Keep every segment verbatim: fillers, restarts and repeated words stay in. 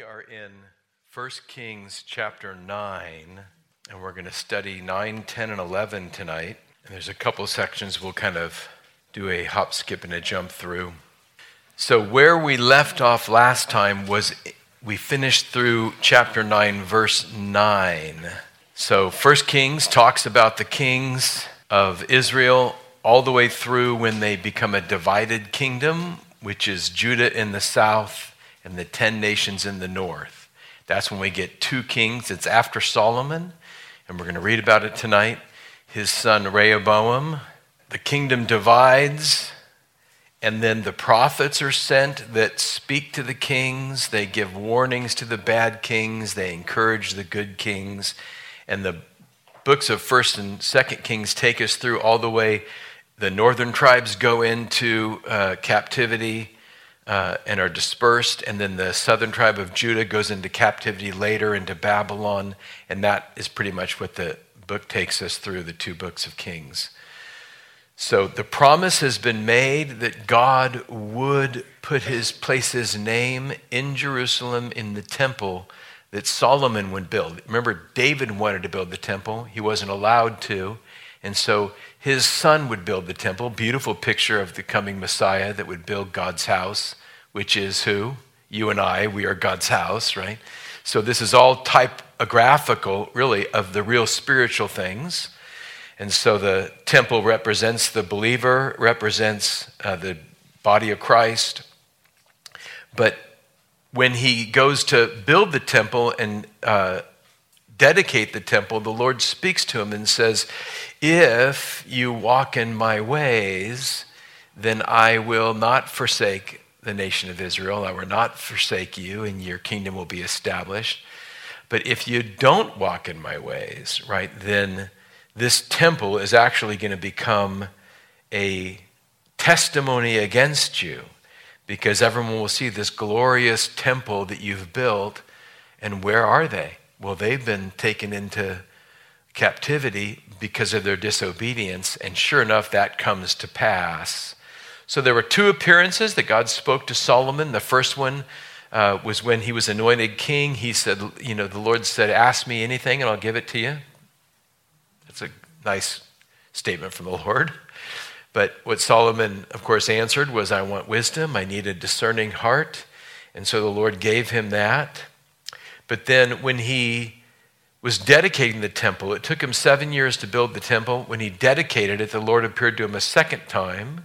We are in First Kings chapter nine, and we're going to study nine, ten, and eleven tonight. And there's a couple sections we'll kind of do a hop, skip, and a jump through. So where we left off last time was we finished through chapter nine, verse nine. So First Kings talks about the kings of Israel all the way through when they become a divided kingdom, which is Judah in the south and the ten nations in the north. That's when we get two kings. It's after Solomon, and we're going to read about it tonight. His son Rehoboam. The kingdom divides, and then the prophets are sent that speak to the kings. They give warnings to the bad kings. They encourage the good kings. And the books of First and Second Kings take us through all the way. The northern tribes go into uh, captivity uh, and are dispersed, and then the southern tribe of Judah goes into captivity later into Babylon, and that is pretty much what the book takes us through, the two books of Kings. So the promise has been made that God would put his place his name in Jerusalem in the temple that Solomon would build. Remember, David wanted to build the temple. He wasn't allowed to. And so his son would build the temple. Beautiful picture of the coming Messiah that would build God's house, which is who? You and I, we are God's house, right? So this is all typographical, really, of the real spiritual things. And so the temple represents the believer, represents uh, the body of Christ. But when he goes to build the temple and uh, dedicate the temple, the Lord speaks to him and says, if you walk in my ways, then I will not forsake the nation of Israel. I will not forsake you, and your kingdom will be established. But if you don't walk in my ways, right, then this temple is actually going to become a testimony against you, because everyone will see this glorious temple that you've built. And where are they? Well, they've been taken into captivity because of their disobedience, and sure enough, that comes to pass. So there were two appearances that God spoke to Solomon. The first one uh, was when he was anointed king. He said, you know, the Lord said, ask me anything and I'll give it to you. That's a nice statement from the Lord. But what Solomon, of course, answered was, I want wisdom. I need a discerning heart. And so the Lord gave him that. But then when he was dedicating the temple, it took him seven years to build the temple. When he dedicated it, the Lord appeared to him a second time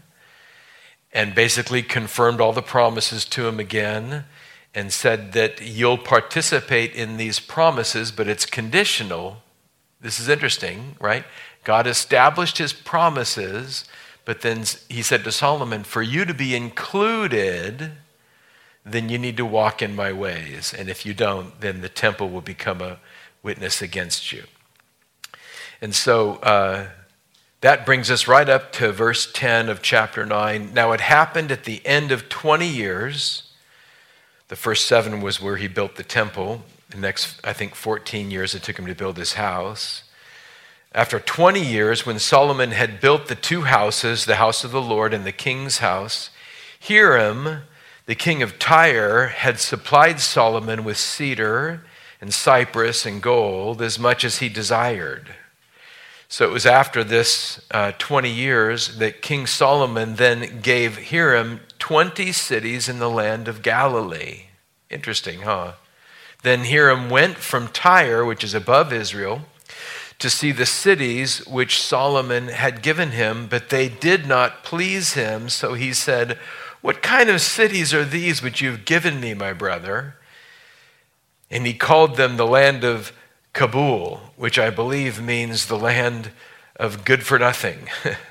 and basically confirmed all the promises to him again and said that you'll participate in these promises, but it's conditional. This is interesting, right? God established his promises, but then he said to Solomon, for you to be included, then you need to walk in my ways. And if you don't, then the temple will become a witness against you. And so uh, that brings us right up to verse ten of chapter nine. Now it happened at the end of twenty years. The first seven was where he built the temple. The next, I think, fourteen years it took him to build his house. After twenty years, when Solomon had built the two houses, the house of the Lord and the king's house, Hiram, the king of Tyre, had supplied Solomon with cedar and cypress and gold as much as he desired. So it was after this uh, twenty years that King Solomon then gave Hiram twenty cities in the land of Galilee. Interesting, huh? Then Hiram went from Tyre, which is above Israel, to see the cities which Solomon had given him, but they did not please him. So he said, what kind of cities are these which you've given me, my brother? And he called them the land of Kabul, which I believe means the land of good for nothing.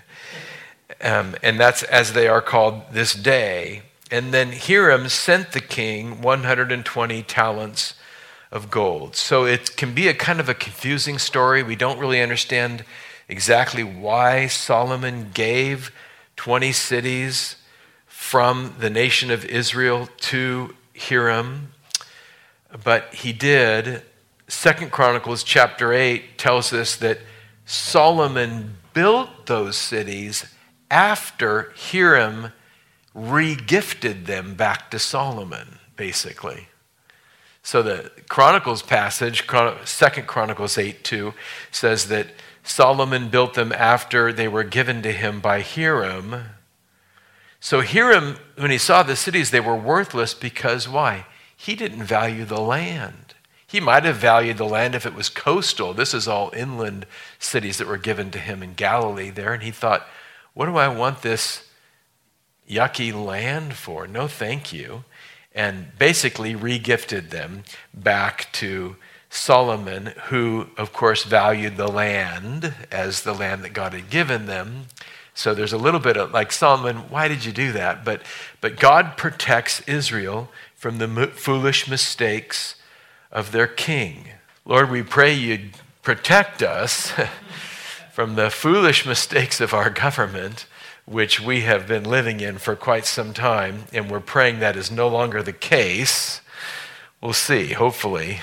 um, and that's as they are called this day. And then Hiram sent the king one hundred twenty talents of gold. So it can be a kind of a confusing story. We don't really understand exactly why Solomon gave twenty cities from the nation of Israel to Hiram, but he did. Second Chronicles chapter eight tells us that Solomon built those cities after Hiram re-gifted them back to Solomon, basically. So the Chronicles passage, Second Chronicles eight two, says that Solomon built them after they were given to him by Hiram. So Hiram, when he saw the cities, they were worthless because why? He didn't value the land. He might have valued the land if it was coastal. This is all inland cities that were given to him in Galilee there. And he thought, what do I want this yucky land for? No, thank you. And basically regifted them back to Solomon, who, of course, valued the land as the land that God had given them. So there's a little bit of, like, Solomon, why did you do that? But, but God protects Israel from the foolish mistakes of their king. Lord, we pray you'd protect us from the foolish mistakes of our government, which we have been living in for quite some time, and we're praying that is no longer the case. We'll see, hopefully.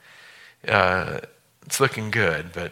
Uh, it's looking good, but...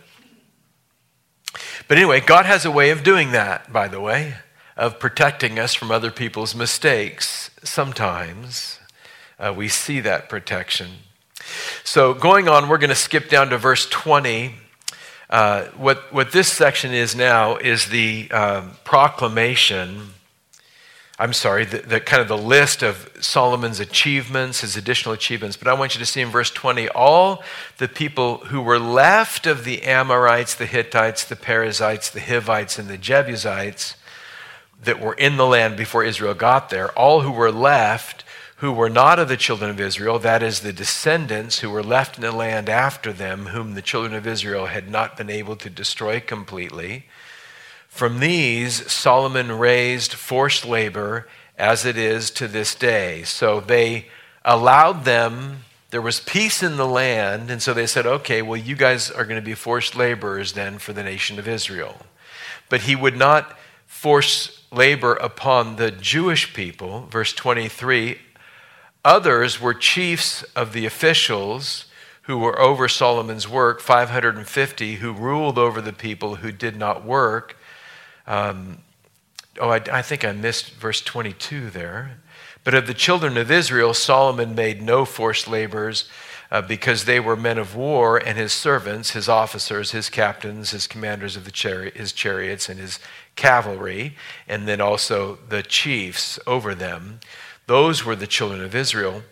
But anyway, God has a way of doing that, by the way, of protecting us from other people's mistakes. Sometimes uh, we see that protection. So going on, we're going to skip down to verse twenty. Uh, what, what this section is now is the um, proclamation, I'm sorry, the, the kind of the list of Solomon's achievements, his additional achievements. But I want you to see in verse twenty, all the people who were left of the Amorites, the Hittites, the Perizzites, the Hivites, and the Jebusites that were in the land before Israel got there, all who were left, who were not of the children of Israel, that is, the descendants who were left in the land after them, whom the children of Israel had not been able to destroy completely. From these, Solomon raised forced labor as it is to this day. So they allowed them, there was peace in the land, and so they said, okay, well, you guys are going to be forced laborers then for the nation of Israel. But he would not force labor upon the Jewish people. Verse twenty-three, others were chiefs of the officials who were over Solomon's work, five hundred fifty, who ruled over the people who did not work. Um, oh, I, I think I missed verse twenty-two there. But of the children of Israel, Solomon made no forced laborers uh, because they were men of war, and his servants, his officers, his captains, his commanders of the chari- his chariots, and his cavalry, and then also the chiefs over them. Those were the children of Israel.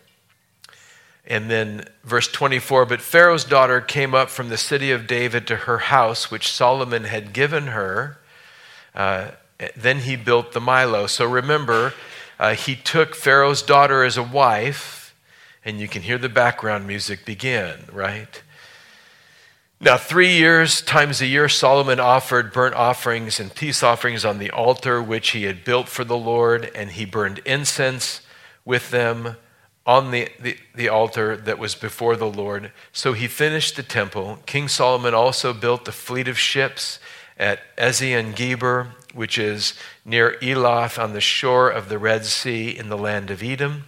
And then verse twenty-four, but Pharaoh's daughter came up from the city of David to her house, which Solomon had given her. Uh, then he built the Milo. So remember, uh, he took Pharaoh's daughter as a wife, and you can hear the background music begin, right? Now, three years times a year, Solomon offered burnt offerings and peace offerings on the altar which he had built for the Lord, and he burned incense with them on the, the, the altar that was before the Lord. So he finished the temple. King Solomon also built the fleet of ships at Ezion-Geber, which is near Elath on the shore of the Red Sea in the land of Edom.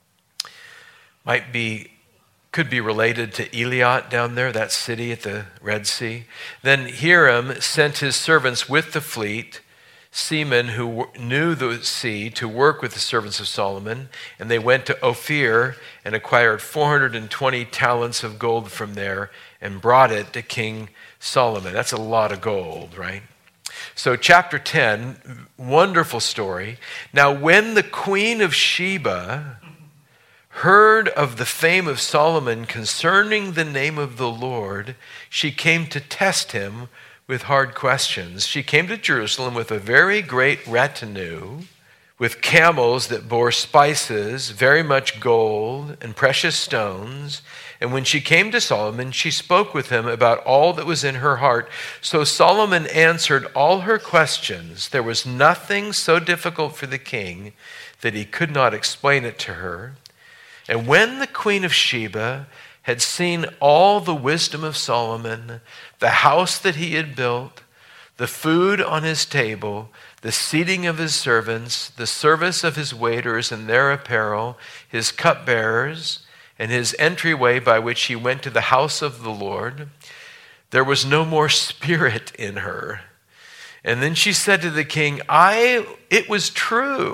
Might be Could be related to Eliot down there, that city at the Red Sea. Then Hiram sent his servants with the fleet, seamen who knew the sea, to work with the servants of Solomon. And they went to Ophir and acquired four hundred twenty talents of gold from there and brought it to King Solomon. That's a lot of gold, right? So chapter ten, wonderful story. Now when the queen of Sheba heard of the fame of Solomon concerning the name of the Lord, she came to test him with hard questions. She came to Jerusalem with a very great retinue, with camels that bore spices, very much gold and precious stones. And when she came to Solomon, she spoke with him about all that was in her heart. So Solomon answered all her questions. There was nothing so difficult for the king that he could not explain it to her. And when the queen of Sheba had seen all the wisdom of Solomon, the house that he had built, the food on his table, the seating of his servants, the service of his waiters and their apparel, his cupbearers, and his entryway by which he went to the house of the Lord, there was no more spirit in her. And then she said to the king, I, it was true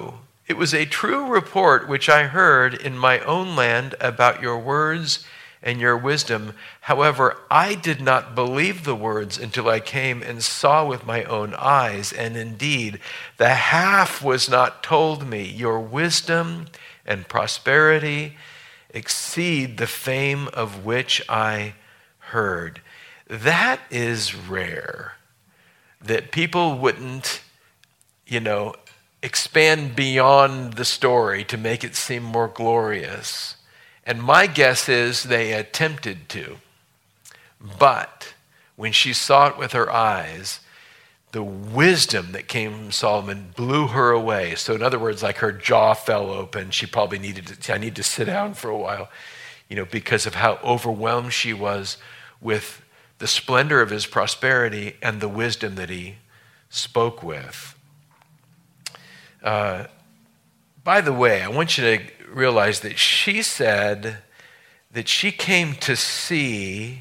It was a true report which I heard in my own land about your words and your wisdom. However, I did not believe the words until I came and saw with my own eyes. And indeed, the half was not told me. Your wisdom and prosperity exceed the fame of which I heard. That is rare, that people wouldn't, you know, expand beyond the story to make it seem more glorious. And my guess is they attempted to. But when she saw it with her eyes, the wisdom that came from Solomon blew her away. So in other words, like her jaw fell open. She probably needed to, I need to sit down for a while, you know, because of how overwhelmed she was with the splendor of his prosperity and the wisdom that he spoke with. Uh, by the way, I want you to realize that she said that she came to see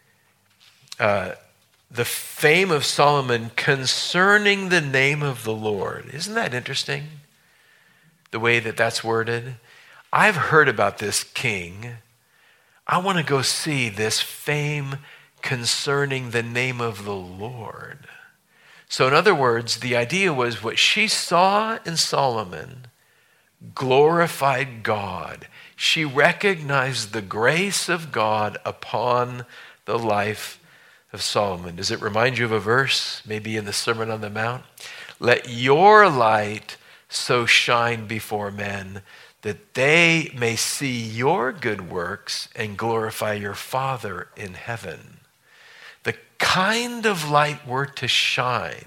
uh, the fame of Solomon concerning the name of the Lord. Isn't that interesting? The way that that's worded. I've heard about this king. I want to go see this fame concerning the name of the Lord. So in other words, the idea was what she saw in Solomon glorified God. She recognized the grace of God upon the life of Solomon. Does it remind you of a verse, maybe in the Sermon on the Mount? Let your light so shine before men that they may see your good works and glorify your Father in heaven. The kind of light we're to shine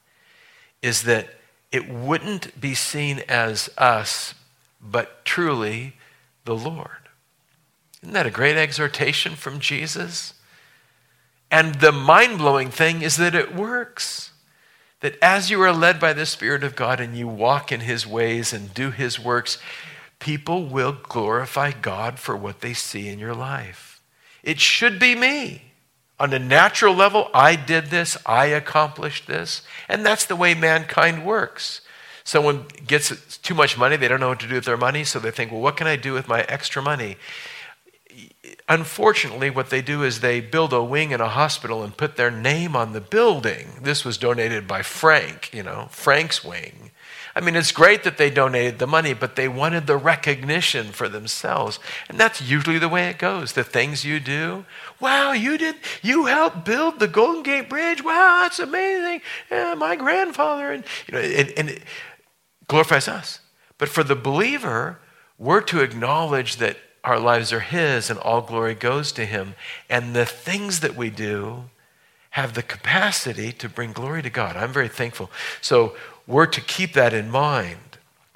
is that it wouldn't be seen as us, but truly the Lord. Isn't that a great exhortation from Jesus? And the mind-blowing thing is that it works. That as you are led by the Spirit of God and you walk in his ways and do his works, people will glorify God for what they see in your life. It should be me. On a natural level, I did this, I accomplished this, and that's the way mankind works. Someone gets too much money, they don't know what to do with their money, so they think, well, what can I do with my extra money? Unfortunately, what they do is they build a wing in a hospital and put their name on the building. This was donated by Frank, you know, Frank's wing. I mean, it's great that they donated the money, but they wanted the recognition for themselves. And that's usually the way it goes. The things you do, wow, you did, you helped build the Golden Gate Bridge. Wow, that's amazing. Yeah, my grandfather, and you know, and, and it glorifies us. But for the believer, we're to acknowledge that our lives are his and all glory goes to him. And the things that we do have the capacity to bring glory to God. I'm very thankful. So we're to keep that in mind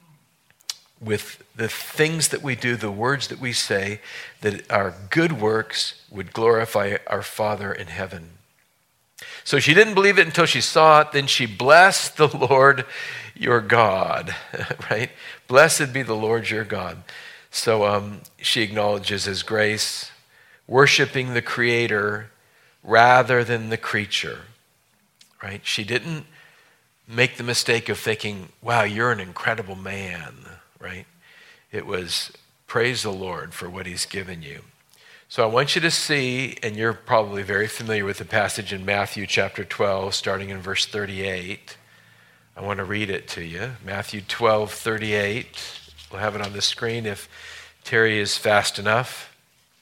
with the things that we do, the words that we say, that our good works would glorify our Father in heaven. So she didn't believe it until she saw it. Then she blessed the Lord your God, right? Blessed be the Lord your God. So um, she acknowledges his grace, worshiping the Creator rather than the creature, right? She didn't make the mistake of thinking, wow, you're an incredible man, right? It was, praise the Lord for what he's given you. So I want you to see, and you're probably very familiar with the passage in Matthew chapter twelve, starting in verse thirty-eight. I want to read it to you. Matthew twelve, thirty-eight. We'll have it on the screen if Terry is fast enough.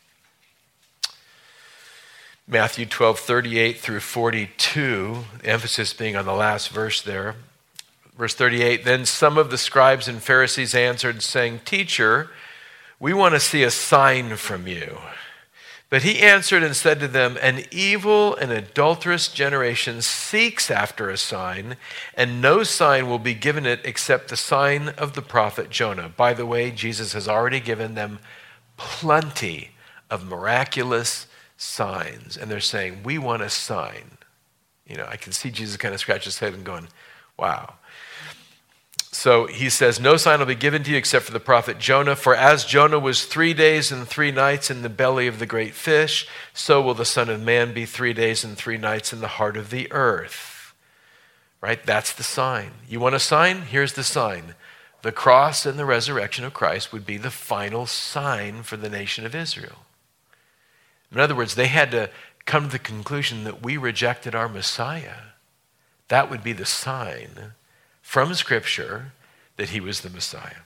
Matthew twelve, thirty-eight through forty-two, the emphasis being on the last verse there. Verse thirty-eight, then some of the scribes and Pharisees answered, saying, Teacher, we want to see a sign from you. But he answered and said to them, an evil and adulterous generation seeks after a sign, and no sign will be given it except the sign of the prophet Jonah. By the way, Jesus has already given them plenty of miraculous signs. And they're saying, we want a sign. You know, I can see Jesus kind of scratch his head and going, wow. So he says, no sign will be given to you except for the prophet Jonah. For as Jonah was three days and three nights in the belly of the great fish, so will the Son of Man be three days and three nights in the heart of the earth. Right? That's the sign. You want a sign? Here's the sign. the cross and the resurrection of Christ would be the final sign for the nation of Israel. In other words, they had to come to the conclusion that we rejected our Messiah. That would be the sign from Scripture that he was the Messiah.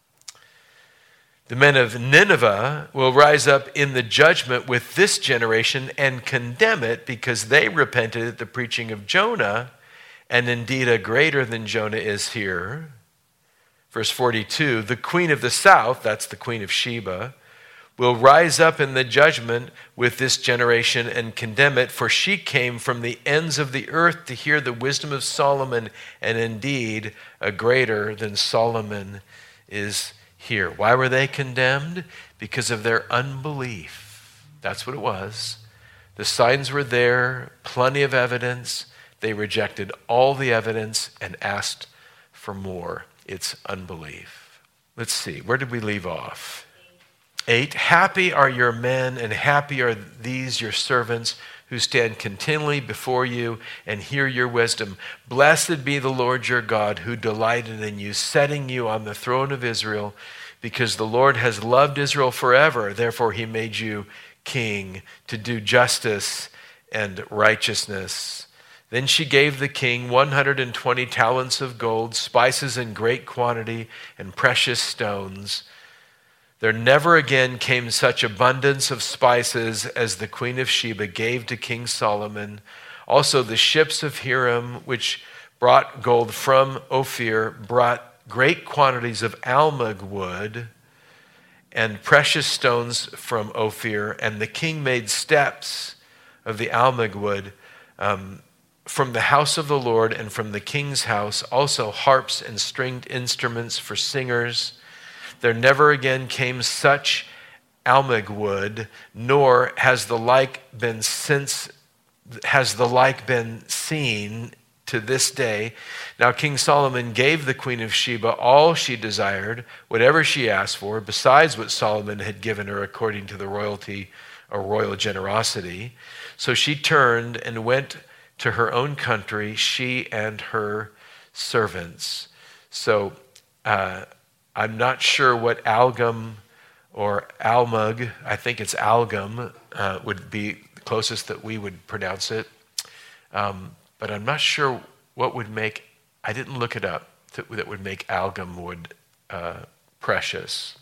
The men of Nineveh will rise up in the judgment with this generation and condemn it because they repented at the preaching of Jonah, and indeed a greater than Jonah is here. Verse forty-two, the queen of the south, that's the queen of Sheba, will rise up in the judgment with this generation and condemn it, for she came from the ends of the earth to hear the wisdom of Solomon, and indeed a greater than Solomon is here. Why were they condemned? Because of their unbelief. That's what it was. The signs were there, plenty of evidence. They rejected all the evidence and asked for more. It's unbelief. Let's see, where did we leave off? Eight, happy are your men and happy are these your servants who stand continually before you and hear your wisdom. Blessed be the Lord your God who delighted in you, setting you on the throne of Israel, because the Lord has loved Israel forever. Therefore he made you king to do justice and righteousness. Then she gave the king one hundred twenty talents of gold, spices in great quantity, and precious stones. There never again came such abundance of spices as the queen of Sheba gave to King Solomon. Also the ships of Hiram, which brought gold from Ophir, brought great quantities of almug wood and precious stones from Ophir. And the king made steps of the almug wood um, from the house of the Lord and from the king's house, also harps and stringed instruments for singers. There never again came such almug wood, nor has the like been since has the like been seen to this day. Now King Solomon gave the queen of Sheba all she desired, whatever she asked for, besides what Solomon had given her according to the royalty or royal generosity. So she turned and went to her own country, she and her servants. So uh, I'm not sure what algum or almug, I think it's algum, uh, would be the closest that we would pronounce it. Um, but I'm not sure what would make, I didn't look it up, that, that would make algum wood uh, precious.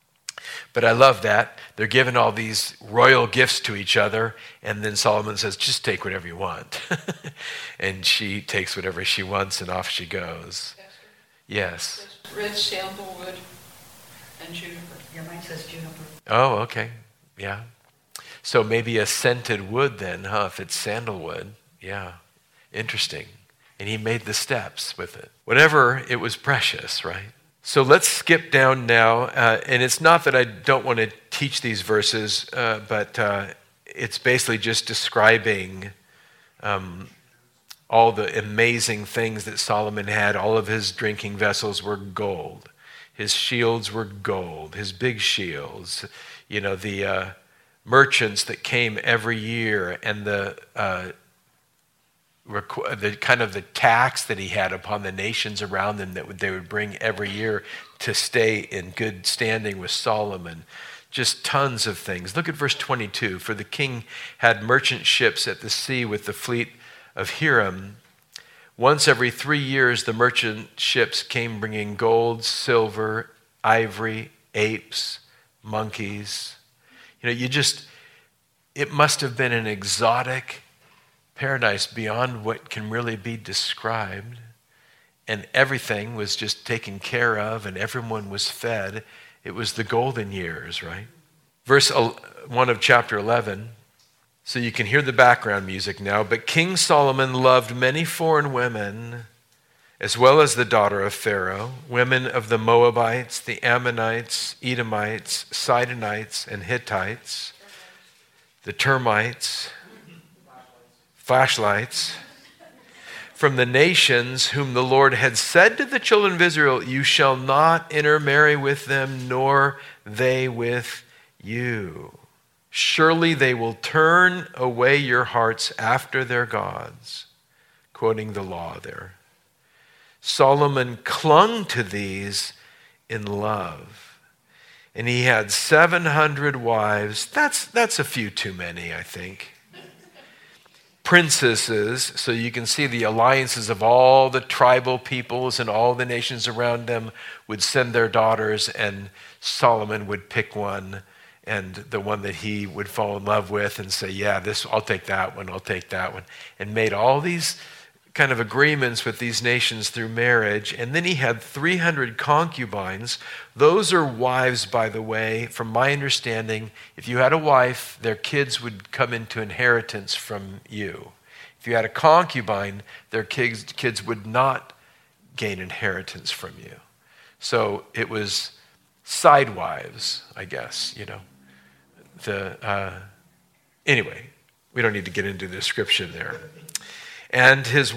But I love that. They're giving all these royal gifts to each other, and then Solomon says, just take whatever you want. And she takes whatever she wants, and off she goes. Pastor? Yes. Red sandalwood and juniper. Yeah, mine says juniper. Oh, okay. Yeah. So maybe a scented wood then, huh? If it's sandalwood. Yeah. Interesting. And he made the steps with it. Whatever, it was precious, right? So let's skip down now. Uh, and it's not that I don't want to teach these verses, uh, but uh, it's basically just describing um, all the amazing things that Solomon had. All of his drinking vessels were gold. His shields were gold, his big shields. You know, the uh, merchants that came every year, and the uh, requ- the kind of the tax that he had upon the nations around them that they would bring every year to stay in good standing with Solomon. Just tons of things. Look at verse twenty-two. For the king had merchant ships at the sea with the fleet of Hiram. Once every three years, the merchant ships came bringing gold, silver, ivory, apes, monkeys. You know, you just, it must have been an exotic paradise beyond what can really be described. And everything was just taken care of and everyone was fed. It was the golden years, right? Verse one of chapter eleven. So you can hear the background music now. But King Solomon loved many foreign women, as well as the daughter of Pharaoh, women of the Moabites, the Ammonites, Edomites, Sidonites, and Hittites, the termites, flashlights, from the nations whom the Lord had said to the children of Israel, you shall not intermarry with them, nor they with you. Surely they will turn away your hearts after their gods. Quoting the law there. Solomon clung to these in love. And he had seven hundred wives. That's, that's a few too many, I think. Princesses, so you can see the alliances of all the tribal peoples and all the nations around them would send their daughters, and Solomon would pick one, and the one that he would fall in love with and say, yeah, this, I'll take that one, I'll take that one, and made all these kind of agreements with these nations through marriage. And then he had three hundred concubines. Those are wives, by the way, from my understanding. If you had a wife, their kids would come into inheritance from you. If you had a concubine, their kids, kids would not gain inheritance from you. So it was side wives, I guess, you know. The uh, anyway, we don't need to get into the description there. And his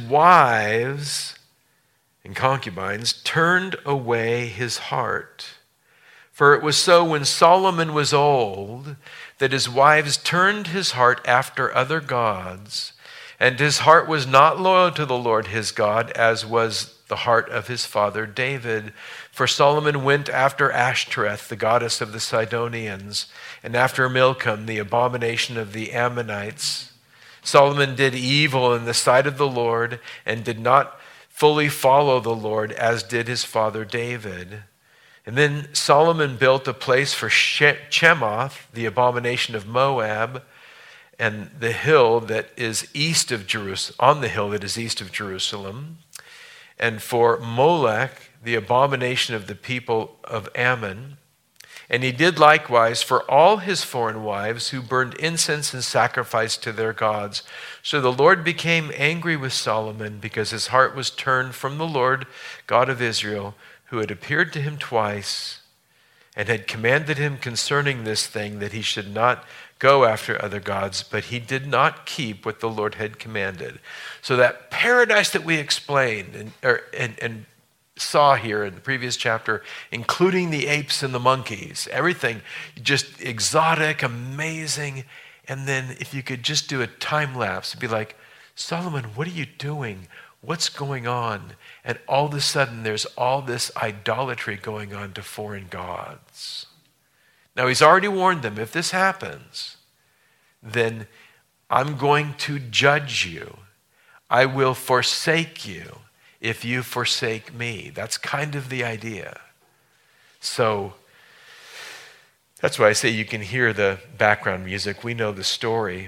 wives and concubines turned away his heart. For it was so when Solomon was old that his wives turned his heart after other gods, and his heart was not loyal to the Lord his God, as was the heart of his father David. For Solomon went after Ashtoreth, the goddess of the Sidonians, and after Milcom, the abomination of the Ammonites. Solomon did evil in the sight of the Lord and did not fully follow the Lord as did his father David. And then Solomon built a place for Chemoth, the abomination of Moab, and the hill that is east of Jerusalem, on the hill that is east of Jerusalem, and for Molech, the abomination of the people of Ammon. And he did likewise for all his foreign wives who burned incense and sacrificed to their gods. So the Lord became angry with Solomon because his heart was turned from the Lord God of Israel, who had appeared to him twice and had commanded him concerning this thing that he should not go after other gods, but he did not keep what the Lord had commanded. So that paradise that we explained and, or, and, and saw here in the previous chapter, including the apes and the monkeys, everything just exotic, amazing. And then if you could just do a time lapse, it'd be like, Solomon, what are you doing? What's going on? And all of a sudden there's all this idolatry going on to foreign gods. Now he's already warned them, if this happens, then I'm going to judge you. I will forsake you if you forsake me. That's kind of the idea. So that's why I say you can hear the background music. We know the story.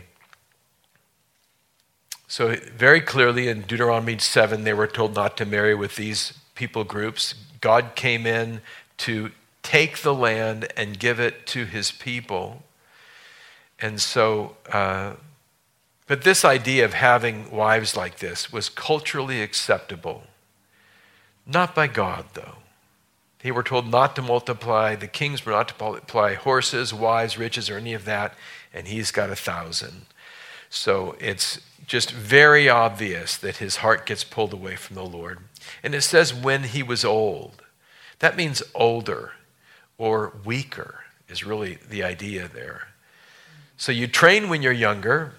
So very clearly in Deuteronomy seven, they were told not to marry with these people groups. God came in to take the land and give it to his people. And so, uh, but this idea of having wives like this was culturally acceptable. Not by God, though. They were told not to multiply. The kings were not to multiply horses, wives, riches, or any of that. And he's got a thousand. So it's just very obvious that his heart gets pulled away from the Lord. And it says when he was old. That means older or weaker is really the idea there. So you train when you're younger.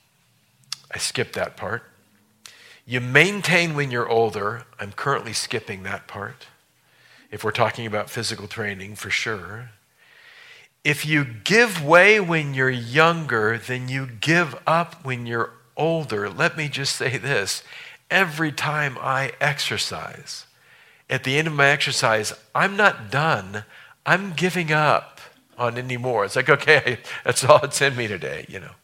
I skipped that part. You maintain when you're older. I'm currently skipping that part. If we're talking about physical training, for sure. If you give way when you're younger, then you give up when you're older. Let me just say this. Every time I exercise, at the end of my exercise, I'm not done. I'm giving up on any more. It's like, okay, that's all that's in me today, you know.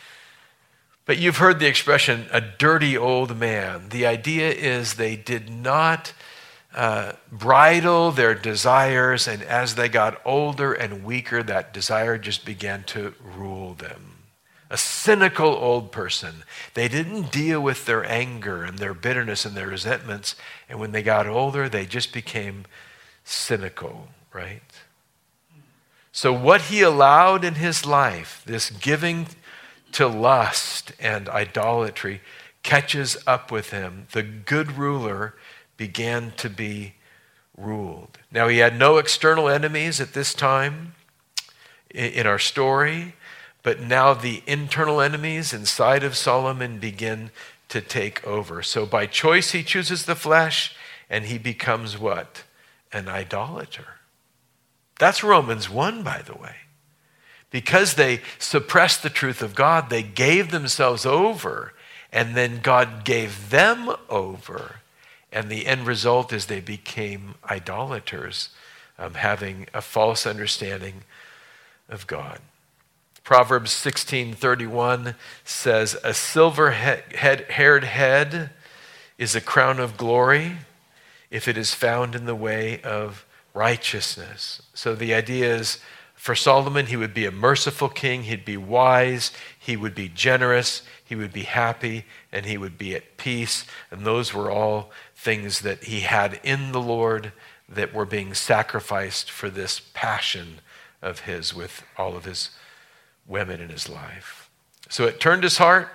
But you've heard the expression, a dirty old man. The idea is they did not uh, bridle their desires, and as they got older and weaker, that desire just began to rule them. A cynical old person. They didn't deal with their anger and their bitterness and their resentments, and when they got older, they just became cynical, right? So what he allowed in his life, this giving to lust and idolatry, catches up with him. The good ruler began to be ruled. Now, he had no external enemies at this time in our story, but now the internal enemies inside of Solomon begin to take over. So by choice, he chooses the flesh, and he becomes what? An idolater. That's Romans one, by the way. Because they suppressed the truth of God, they gave themselves over, and then God gave them over. And the end result is they became idolaters, um, having a false understanding of God. Proverbs sixteen thirty-one says, a silver-haired head is a crown of glory if it is found in the way of righteousness. So the idea is, for Solomon, he would be a merciful king, he'd be wise, he would be generous, he would be happy, and he would be at peace. And those were all things that he had in the Lord that were being sacrificed for this passion of his with all of his women in his life. So it turned his heart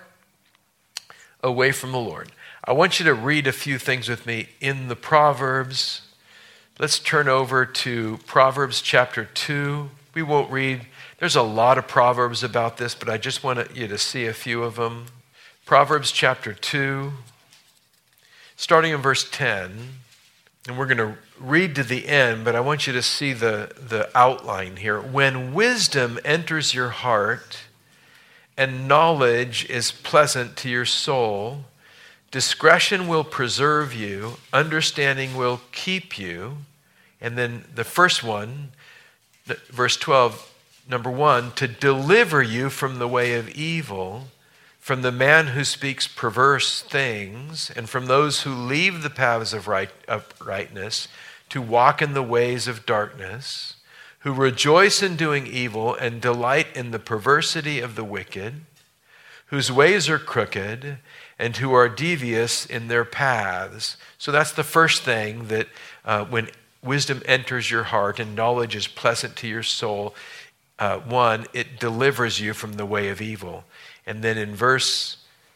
away from the Lord. I want you to read a few things with me in the Proverbs. Let's turn over to Proverbs chapter two. We won't read, there's a lot of Proverbs about this, but I just want you to see a few of them. Proverbs chapter two, starting in verse ten, and we're going to read to the end, but I want you to see the, the outline here. When wisdom enters your heart and knowledge is pleasant to your soul, discretion will preserve you, understanding will keep you. And then the first one, verse twelve, number one, to deliver you from the way of evil, from the man who speaks perverse things, and from those who leave the paths of right, uprightness to walk in the ways of darkness, who rejoice in doing evil and delight in the perversity of the wicked, whose ways are crooked, and who are devious in their paths. So that's the first thing, that uh, when wisdom enters your heart and knowledge is pleasant to your soul, uh, one, it delivers you from the way of evil. And then in verse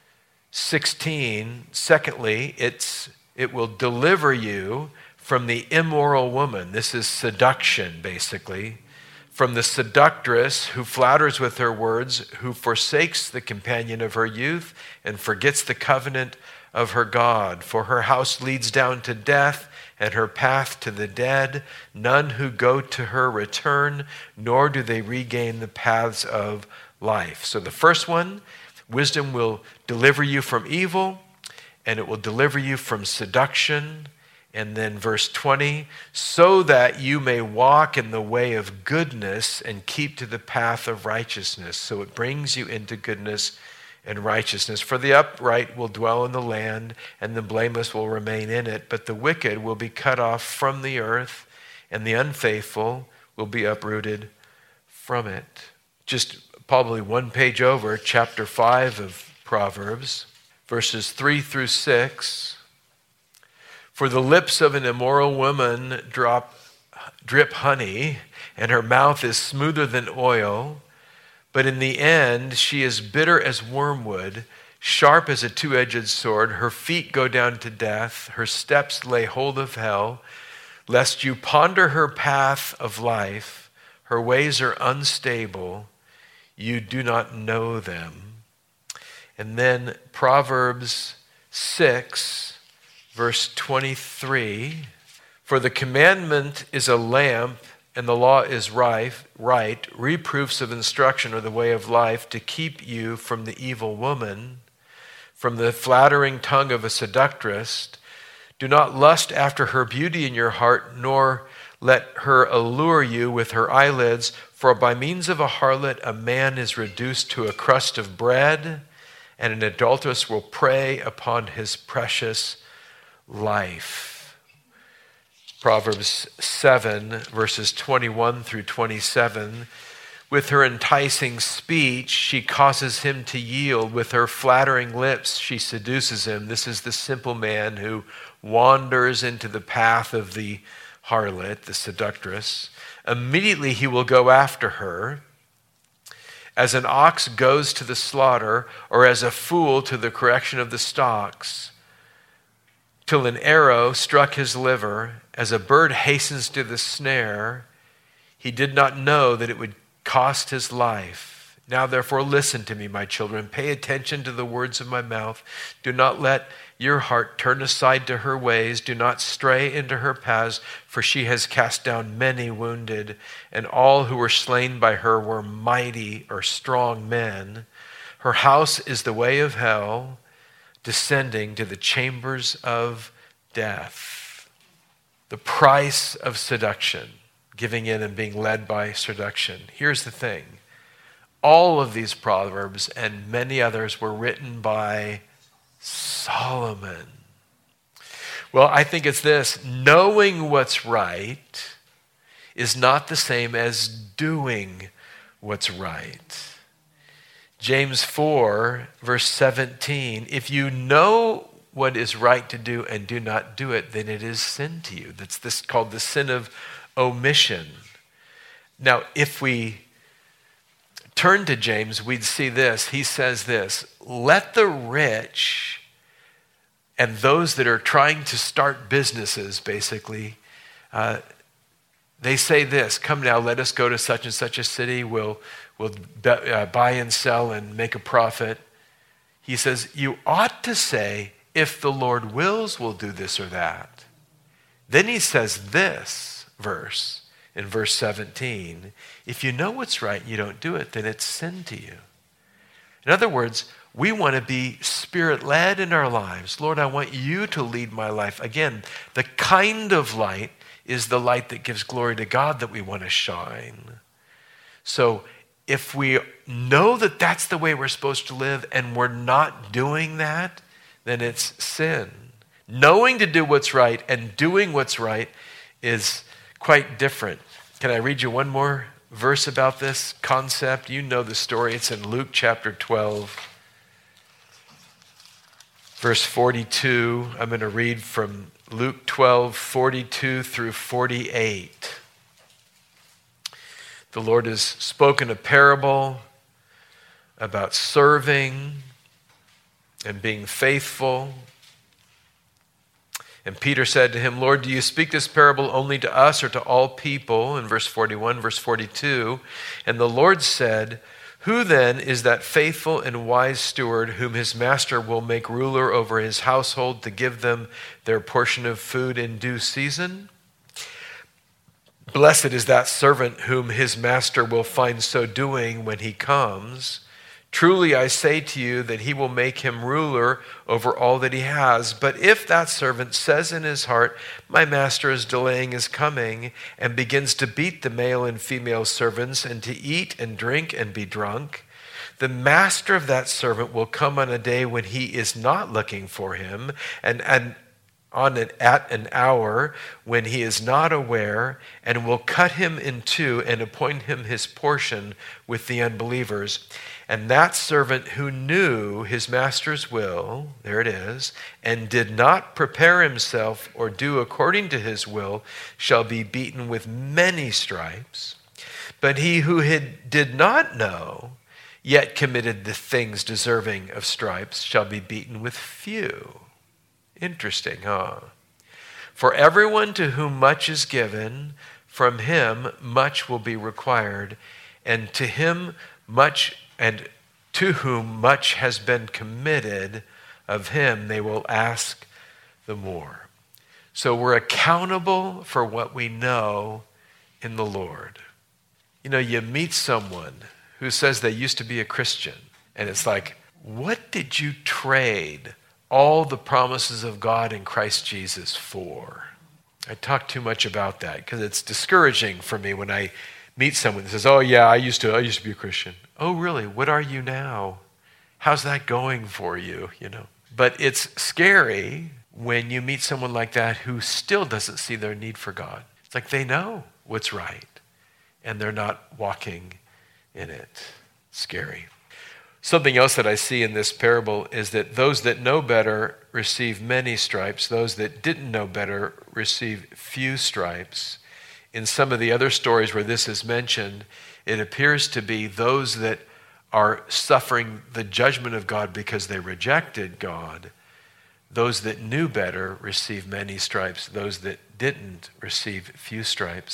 sixteen, secondly, it's it will deliver you from the immoral woman. This is seduction, basically. From the seductress who flatters with her words, who forsakes the companion of her youth and forgets the covenant of her God. For her house leads down to death, and her path to the dead. None who go to her return, nor do they regain the paths of life. So the first one, wisdom will deliver you from evil, and it will deliver you from seduction. And then verse twenty, so that you may walk in the way of goodness and keep to the path of righteousness. So it brings you into goodness and righteousness. For the upright will dwell in the land, and the blameless will remain in it. But the wicked will be cut off from the earth, and the unfaithful will be uprooted from it. Just probably one page over, chapter five of Proverbs, verses three through six. For the lips of an immoral woman drop, drip honey, and her mouth is smoother than oil. But in the end, she is bitter as wormwood, sharp as a two-edged sword. Her feet go down to death. Her steps lay hold of hell. Lest you ponder her path of life, her ways are unstable. You do not know them. And then Proverbs six, verse twenty-three. For the commandment is a lamp, and the law is right, right, reproofs of instruction are the way of life, to keep you from the evil woman, from the flattering tongue of a seductress. Do not lust after her beauty in your heart, nor let her allure you with her eyelids, for by means of a harlot a man is reduced to a crust of bread, and an adulteress will prey upon his precious life. Proverbs seven, verses twenty-one through twenty-seven. With her enticing speech, she causes him to yield. With her flattering lips, she seduces him. This is the simple man who wanders into the path of the harlot, the seductress. Immediately he will go after her, as an ox goes to the slaughter, or as a fool to the correction of the stocks, till an arrow struck his liver, as a bird hastens to the snare. He did not know that it would cost his life. Now therefore listen to me, my children. Pay attention to the words of my mouth. Do not let your heart turn aside to her ways. Do not stray into her paths, for she has cast down many wounded, and all who were slain by her were mighty or strong men. Her house is the way of hell, descending to the chambers of death. The price of seduction, giving in and being led by seduction. Here's the thing. All of these proverbs and many others were written by Solomon. Well, I think it's this. Knowing what's right is not the same as doing what's right. James four, verse seventeen, if you know what is right to do and do not do it, then it is sin to you. That's this called the sin of omission. Now, if we turn to James, we'd see this. He says this, let the rich and those that are trying to start businesses, basically, uh, they say this, come now, let us go to such and such a city. We'll, we'll be, uh, buy and sell and make a profit. He says, you ought to say, if the Lord wills, we'll do this or that. Then he says this verse, in verse seventeen, if you know what's right and you don't do it, then it's sin to you. In other words, we want to be Spirit-led in our lives. Lord, I want you to lead my life. Again, the kind of light is the light that gives glory to God that we want to shine. So if we know that that's the way we're supposed to live and we're not doing that, then it's sin. Knowing to do what's right and doing what's right is quite different. Can I read you one more verse about this concept? You know the story. It's in Luke chapter twelve, verse forty-two. I'm going to read from Luke twelve, forty-two through forty-eight. The Lord has spoken a parable about serving and being faithful. And Peter said to him, Lord, do you speak this parable only to us or to all people? In verse forty-one, verse forty-two. And the Lord said, who then is that faithful and wise steward whom his master will make ruler over his household to give them their portion of food in due season? Blessed is that servant whom his master will find so doing when he comes. Truly I say to you that he will make him ruler over all that he has. But if that servant says in his heart, my master is delaying his coming, and begins to beat the male and female servants, and to eat and drink and be drunk, the master of that servant will come on a day when he is not looking for him, and, and on an, at an hour when he is not aware, and will cut him in two and appoint him his portion with the unbelievers. And that servant who knew his master's will, there it is, and did not prepare himself or do according to his will, shall be beaten with many stripes. But he who had, did not know, yet committed the things deserving of stripes, shall be beaten with few. Interesting, huh? For everyone to whom much is given, from him much will be required, and to him much And to whom much has been committed, of him they will ask the more. So we're accountable for what we know in the Lord. You know, you meet someone who says they used to be a Christian, and it's like, what did you trade all the promises of God in Christ Jesus for? I talk too much about that because it's discouraging for me when I meet someone that says, oh yeah, I used to I used to be a Christian. Oh really? What are you now? How's that going for you? You know. But it's scary when you meet someone like that who still doesn't see their need for God. It's like they know what's right and they're not walking in it. Scary. Something else that I see in this parable is that those that know better receive many stripes. Those that didn't know better receive few stripes. In some of the other stories where this is mentioned, it appears to be those that are suffering the judgment of God because they rejected God. Those that knew better receive many stripes. Those that didn't receive few stripes.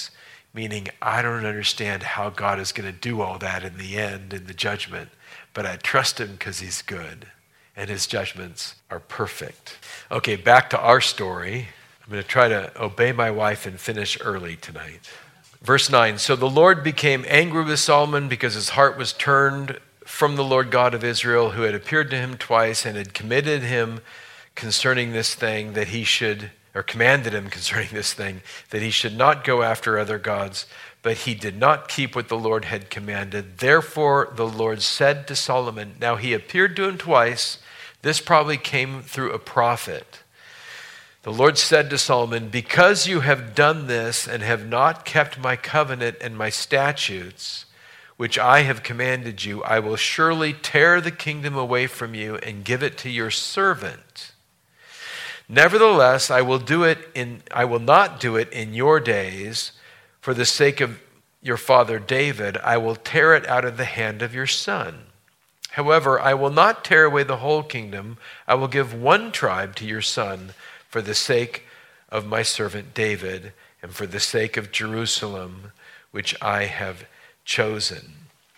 meaning I don't understand how God is going to do all that in the end, in the judgment, but I trust him because he's good and his judgments are perfect. Okay, back to our story. I'm going to try to obey my wife and finish early tonight. Verse nine, so the Lord became angry with Solomon because his heart was turned from the Lord God of Israel, who had appeared to him twice and had committed him concerning this thing that he should, or commanded him concerning this thing, that he should not go after other gods, but he did not keep what the Lord had commanded. Therefore the Lord said to Solomon, now he appeared to him twice. This probably came through a prophet. The Lord said to Solomon, because you have done this and have not kept my covenant and my statutes, which I have commanded you, I will surely tear the kingdom away from you and give it to your servant. Nevertheless, I will do it in I will not do it in your days for the sake of your father David. I will tear it out of the hand of your son. However, I will not tear away the whole kingdom. I will give one tribe to your son for the sake of my servant David and for the sake of Jerusalem, which I have chosen.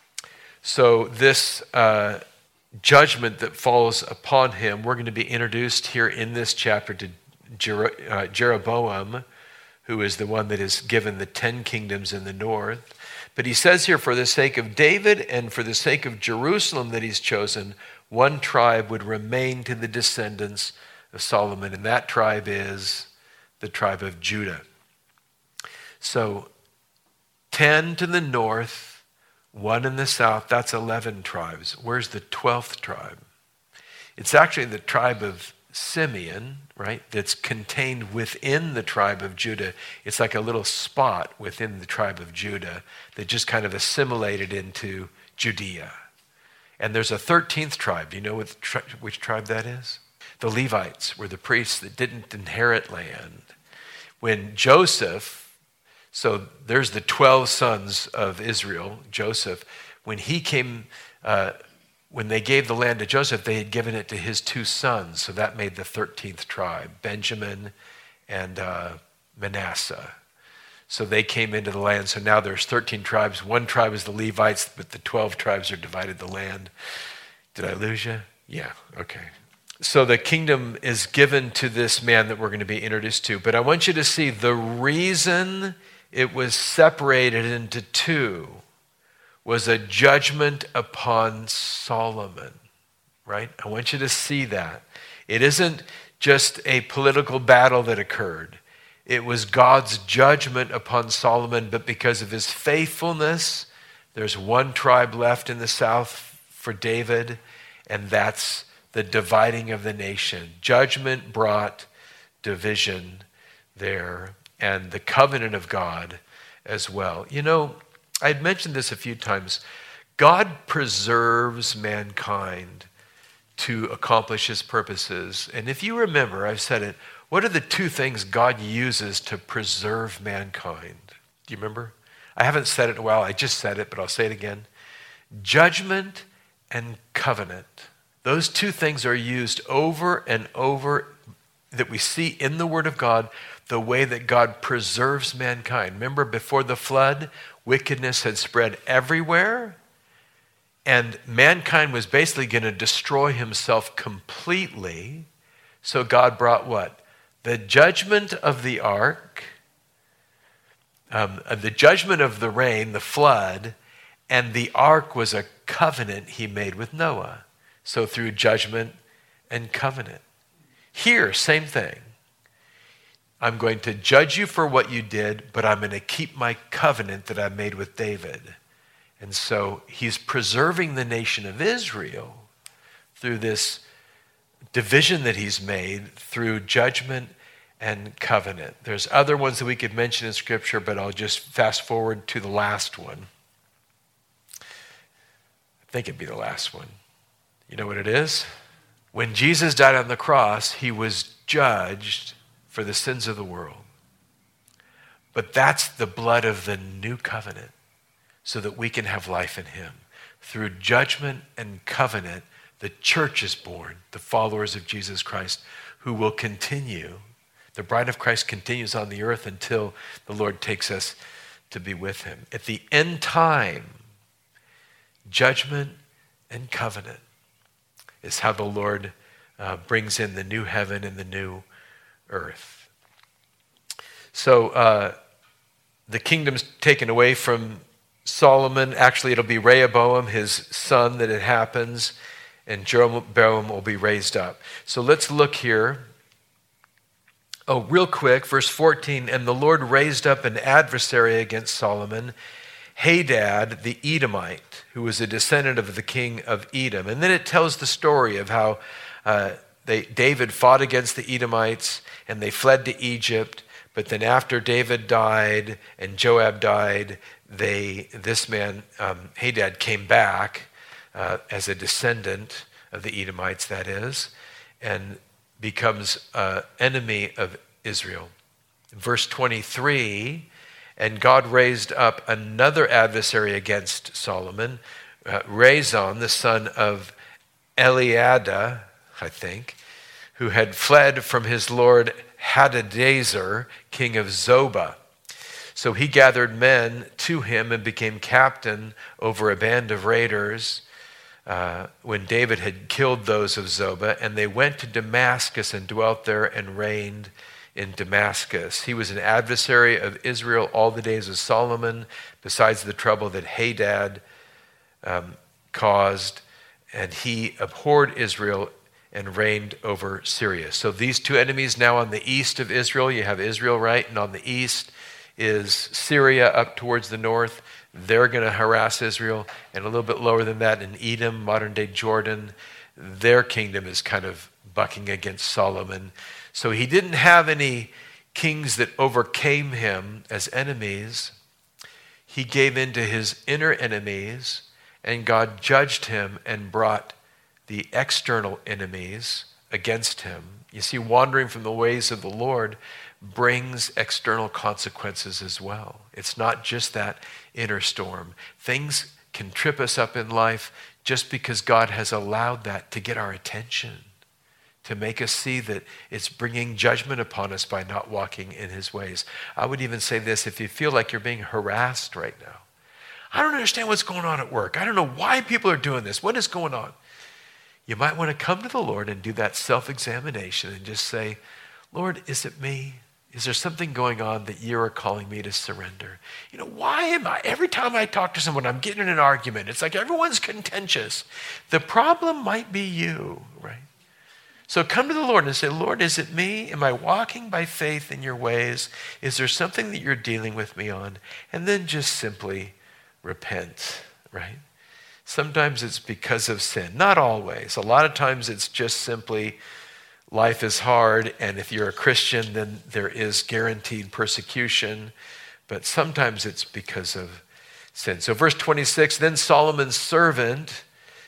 So this uh, judgment that falls upon him, we're going to be introduced here in this chapter to Jer- uh, Jeroboam, who is the one that is given the ten kingdoms in the north. But he says here, for the sake of David and for the sake of Jerusalem that he's chosen, one tribe would remain to the descendants of Solomon, and that tribe is the tribe of Judah. So ten to the north, one in the south, that's eleven tribes. Where's the twelfth tribe? It's actually the tribe of Simeon, right? That's contained within the tribe of Judah. It's like a little spot within the tribe of Judah that just kind of assimilated into Judea. And there's a thirteenth tribe. Do you know what tri- which tribe that is? The Levites were the priests that didn't inherit land. When Joseph, so there's the twelve sons of Israel, Joseph, when he came, uh, when they gave the land to Joseph, they had given it to his two sons. So that made the thirteenth tribe, Benjamin and uh, Manasseh. So they came into the land. So now there's thirteen tribes. One tribe is the Levites, but the twelve tribes are divided the land. Did I lose you? Yeah, okay. So the kingdom is given to this man that we're going to be introduced to. But I want you to see the reason it was separated into two was a judgment upon Solomon, right? I want you to see that. It isn't just a political battle that occurred. It was God's judgment upon Solomon, but because of his faithfulness, there's one tribe left in the south for David, and that's the dividing of the nation. Judgment brought division there, and the covenant of God as well. You know, I'd mentioned this a few times. God preserves mankind to accomplish his purposes. And if you remember, I've said it, what are the two things God uses to preserve mankind? Do you remember? I haven't said it in a while. I just said it, but I'll say it again. Judgment and covenant. Those two things are used over and over that we see in the Word of God, the way that God preserves mankind. Remember, before the flood, wickedness had spread everywhere, and mankind was basically going to destroy himself completely. So God brought what? The judgment of the ark, um, the judgment of the rain, the flood, and the ark was a covenant he made with Noah. So through judgment and covenant. Here, same thing. I'm going to judge you for what you did, but I'm going to keep my covenant that I made with David. And so he's preserving the nation of Israel through this division that he's made through judgment and covenant. There's other ones that we could mention in Scripture, but I'll just fast forward to the last one. I think it'd be the last one. You know what it is? When Jesus died on the cross, he was judged for the sins of the world. But that's the blood of the new covenant, so that we can have life in him. Through judgment and covenant, the church is born, the followers of Jesus Christ, who will continue. The bride of Christ continues on the earth until the Lord takes us to be with him. At the end time, judgment and covenant is how the Lord uh, brings in the new heaven and the new earth. So uh, the kingdom's taken away from Solomon. Actually, it'll be Rehoboam, his son, that it happens, and Jeroboam will be raised up. So let's look here. Oh, real quick, verse fourteen, and the Lord raised up an adversary against Solomon, Hadad the Edomite, who was a descendant of the king of Edom. And then it tells the story of how uh, they, David fought against the Edomites, and they fled to Egypt. But then after David died and Joab died, they this man, um, Hadad, came back uh, as a descendant of the Edomites, that is, and becomes an uh, enemy of Israel. Verse twenty-three, and God raised up another adversary against Solomon, uh, Rezon, the son of Eliada, I think, who had fled from his lord Hadadezer, king of Zobah. So he gathered men to him and became captain over a band of raiders uh, when David had killed those of Zobah, and they went to Damascus and dwelt there and reigned in Damascus. He was an adversary of Israel all the days of Solomon, besides the trouble that Hadad um, caused, and he abhorred Israel and reigned over Syria. So these two enemies now on the east of Israel, you have Israel, right? And on the east is Syria up towards the north. They're going to harass Israel. And a little bit lower than that in Edom, modern-day Jordan, their kingdom is kind of bucking against Solomon. So he didn't have any kings that overcame him as enemies. He gave in to his inner enemies, and God judged him and brought the external enemies against him. You see, wandering from the ways of the Lord brings external consequences as well. It's not just that inner storm. Things can trip us up in life just because God has allowed that to get our attention, to make us see that it's bringing judgment upon us by not walking in his ways. I would even say this: if you feel like you're being harassed right now, I don't understand what's going on at work. I don't know why people are doing this. What is going on? You might want to come to the Lord and do that self-examination and just say, Lord, is it me? Is there something going on that you are calling me to surrender? You know, why am I, every time I talk to someone, I'm getting in an argument. It's like everyone's contentious. The problem might be you, right? So come to the Lord and say, Lord, is it me? Am I walking by faith in your ways? Is there something that you're dealing with me on? And then just simply repent, right? Sometimes it's because of sin. Not always. A lot of times it's just simply life is hard, and if you're a Christian, then there is guaranteed persecution. But sometimes it's because of sin. So verse twenty-six, then Solomon's servant,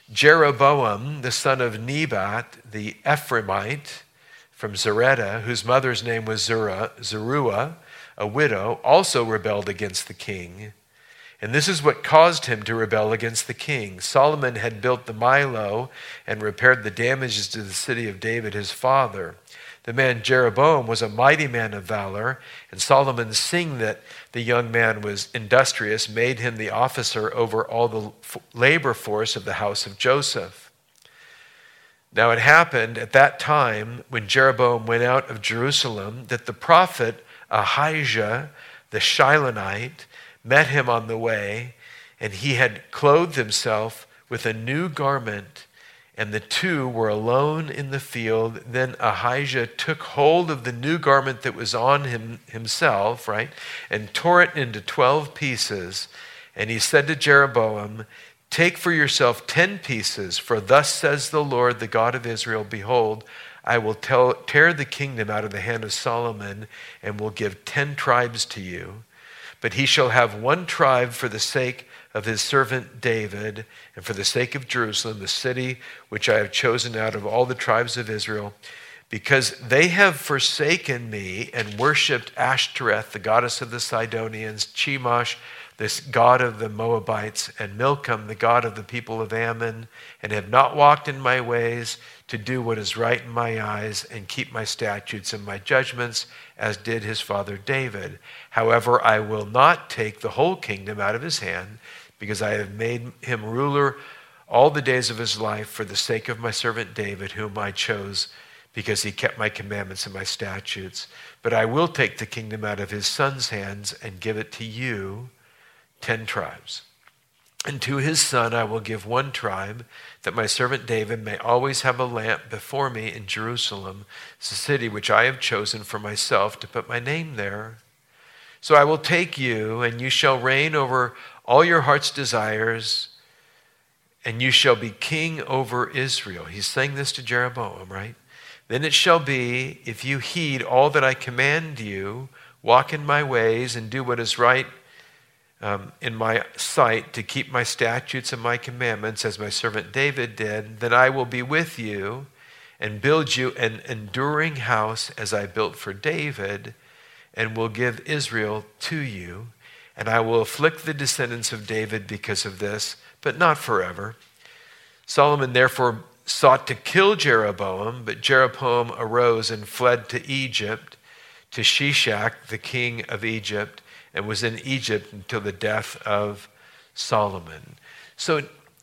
Jeroboam, the son of Nebat, the Ephraimite from Zereda, whose mother's name was Zeruah, a widow, also rebelled against the king. And this is what caused him to rebel against the king. Solomon had built the Milo and repaired the damages to the city of David, his father. The man Jeroboam was a mighty man of valor, and Solomon, seeing that the young man was industrious, made him the officer over all the labor force of the house of Joseph. Now it happened at that time, when Jeroboam went out of Jerusalem, that the prophet Ahijah the Shilonite met him on the way, and he had clothed himself with a new garment, and the two were alone in the field. Then Ahijah took hold of the new garment that was on him himself, right, and tore it into twelve pieces. And he said to Jeroboam, take for yourself ten pieces, for thus says the Lord, the God of Israel, behold, I will tell, tear the kingdom out of the hand of Solomon, and will give ten tribes to you. But he shall have one tribe for the sake of his servant David, and for the sake of Jerusalem, the city which I have chosen out of all the tribes of Israel, because they have forsaken me and worshipped Ashtoreth, the goddess of the Sidonians, Chemosh, this god of the Moabites, and Milcom, the god of the people of Ammon, and have not walked in my ways to do what is right in my eyes and keep my statutes and my judgments, as did his father David. However, I will not take the whole kingdom out of his hand, because I have made him ruler all the days of his life for the sake of my servant David, whom I chose, because he kept my commandments and my statutes. But I will take the kingdom out of his son's hands and give it to you, ten tribes. And to his son I will give one tribe, that my servant David may always have a lamp before me in Jerusalem, the city which I have chosen for myself to put my name there. So I will take you, and you shall reign over all your heart's desires, and you shall be king over Israel. He's saying this to Jeroboam, right? Then it shall be, if you heed all that I command you, walk in my ways, and do what is right um, in my sight, to keep my statutes and my commandments, as my servant David did, then I will be with you and build you an enduring house as I built for David, and will give Israel to you. And I will afflict the descendants of David because of this, but not forever. Solomon therefore sought to kill Jeroboam, but Jeroboam arose and fled to Egypt, to Shishak, the king of Egypt, and was in Egypt until the death of Solomon. So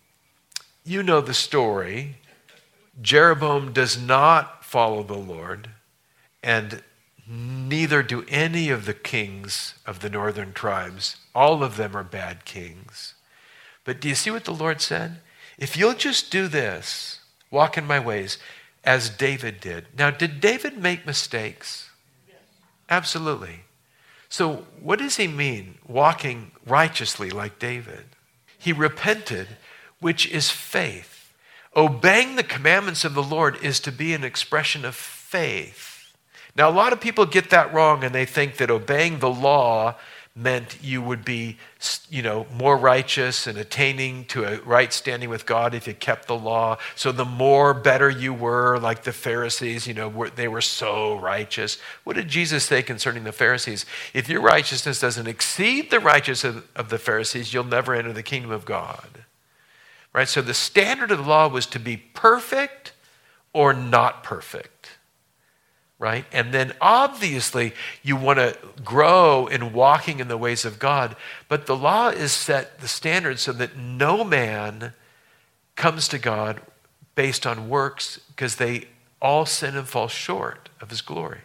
you know the story. Jeroboam does not follow the Lord, and neither do any of the kings of the northern tribes. All of them are bad kings. But do you see what the Lord said? If you'll just do this, walk in my ways, as David did. Now, did David make mistakes? Yes. Absolutely. So what does he mean, walking righteously like David? He repented, which is faith. Obeying the commandments of the Lord is to be an expression of faith. Now, a lot of people get that wrong, and they think that obeying the law meant you would be, you know, more righteous and attaining to a right standing with God if you kept the law. So the more better you were, like the Pharisees, you know, they were so righteous. What did Jesus say concerning the Pharisees? If your righteousness doesn't exceed the righteousness of the Pharisees, you'll never enter the kingdom of God. Right? So the standard of the law was to be perfect or not perfect. Right? And then obviously you want to grow in walking in the ways of God, but the law is set the standard so that no man comes to God based on works, because they all sin and fall short of his glory.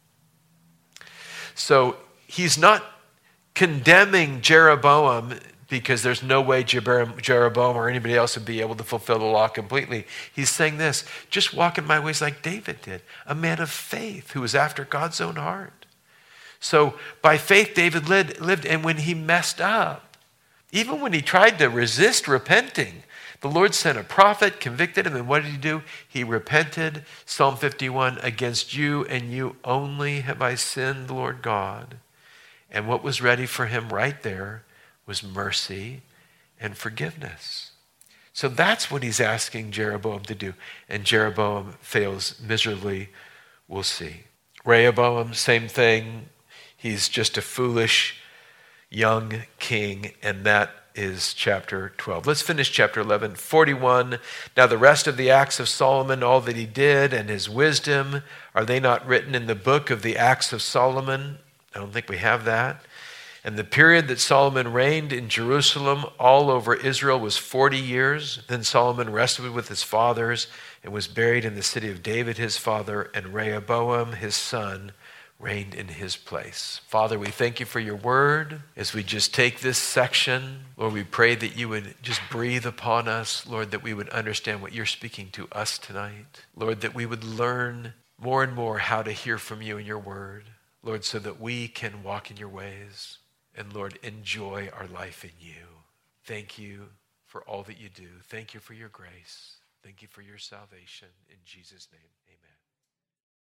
So he's not condemning Jeroboam because there's no way Jeroboam or anybody else would be able to fulfill the law completely. He's saying this, just walk in my ways like David did, a man of faith who was after God's own heart. So by faith, David lived, and when he messed up, even when he tried to resist repenting, the Lord sent a prophet, convicted him, and what did he do? He repented. Psalm fifty-one, against you and you only have I sinned, Lord God. And what was ready for him right there was mercy and forgiveness. So that's what he's asking Jeroboam to do. And Jeroboam fails miserably, we'll see. Rehoboam, same thing. He's just a foolish young king, and that is chapter twelve. Let's finish chapter eleven. forty-one, now the rest of the acts of Solomon, all that he did, and his wisdom, are they not written in the book of the acts of Solomon? I don't think we have that. And the period that Solomon reigned in Jerusalem all over Israel was forty years. Then Solomon rested with his fathers and was buried in the city of David his father, and Rehoboam his son reigned in his place. Father, we thank you for your word. As we just take this section, Lord, we pray that you would just breathe upon us, Lord, that we would understand what you're speaking to us tonight. Lord, that we would learn more and more how to hear from you in your word, Lord, so that we can walk in your ways. And Lord, enjoy our life in you. Thank you for all that you do. Thank you for your grace. Thank you for your salvation. In Jesus' name, amen.